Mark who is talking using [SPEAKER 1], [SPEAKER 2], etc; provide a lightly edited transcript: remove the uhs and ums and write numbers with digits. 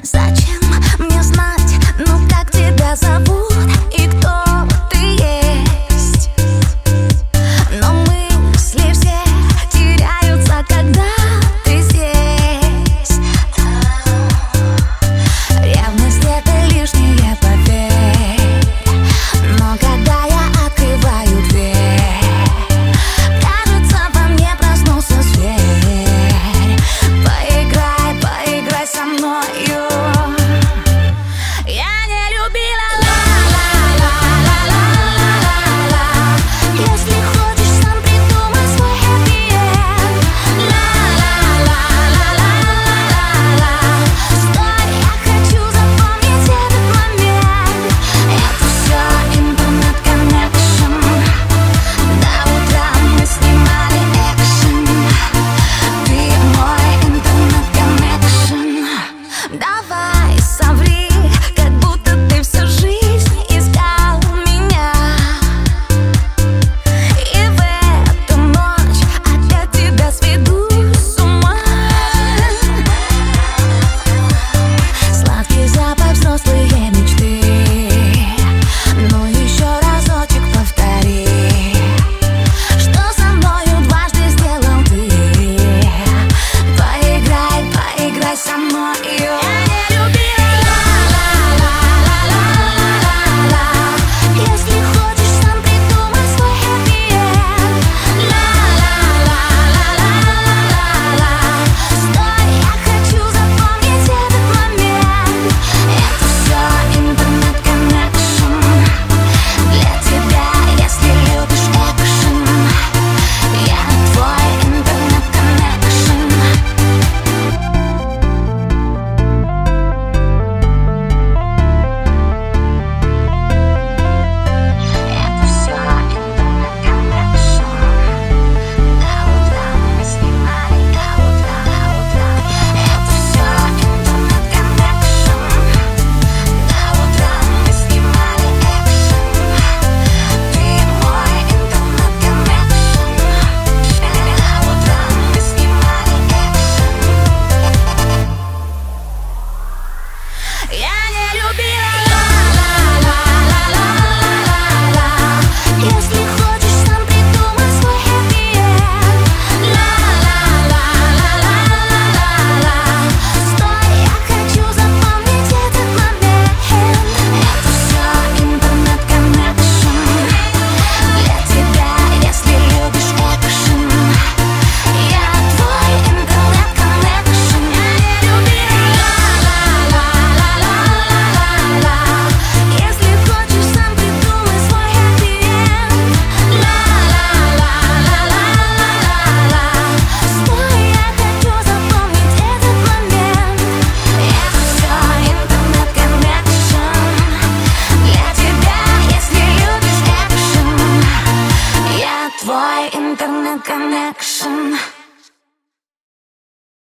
[SPEAKER 1] Зачем мне знать, ну как тебя зовут и кто ты есть? Но мысли все теряются, когда ты здесь. Ревность — это лишнее, поверь. Но когда я открываю дверь, кажется, во мне проснулся зверь. Поиграй, поиграй со мною. Я не любила ла-ла-ла-ла-ла-ла-ла. Если хочешь, сам придумай свой happy end. Ла-ла-ла-ла-ла-ла-ла. Стой, я хочу запомнить этот момент. Это все интернет-коннекшн. До утра мы снимали экшен. Ты мой интернет-коннекшн. Давай соври, как будто ты всю жизнь искал меня. И в эту ночь опять тебя сведу с ума. Сладкий запах, взрослые мечты. Ну еще разочек повтори, что со мною дважды сделал ты. Поиграй, поиграй со мною. Я не любила ла-ла-ла-ла-ла-ла-ла. Если хочешь, сам придумай свой happy end. Ла-ла-ла-ла-ла-ла-ла. Стой, я хочу запомнить этот момент. Это все интернет-коннекшн. Для тебя, если любишь экшен. Я твой интернет-коннекшн. Это все интернет-коннекшн. До утра мы снимали, до утра. Это все интернет-коннекшн. До утра мы снимали экшен. Ты мой интернет-коннекшн. До утра мы снимали экшен. Я не любила ла-ла-ла-ла-ла-ла-ла. Если хочешь, сам придумай свой happy end. Ла-ла-ла-ла-ла-ла-ла. Стой, я хочу запомнить этот момент. Это все интернет-коннекшн. Для тебя, если любишь экшен. Я твой интернет-коннекшн. Я не любила ла-ла-ла-ла-ла-ла-ла. Если хочешь, сам придумай свой happy end. Ла-ла-ла-ла-ла-ла-ла. Стой, я хочу запомнить этот момент. Это все интернет-коннекшн. Для тебя, если любишь экшен. Я твой интернет-коннекшн.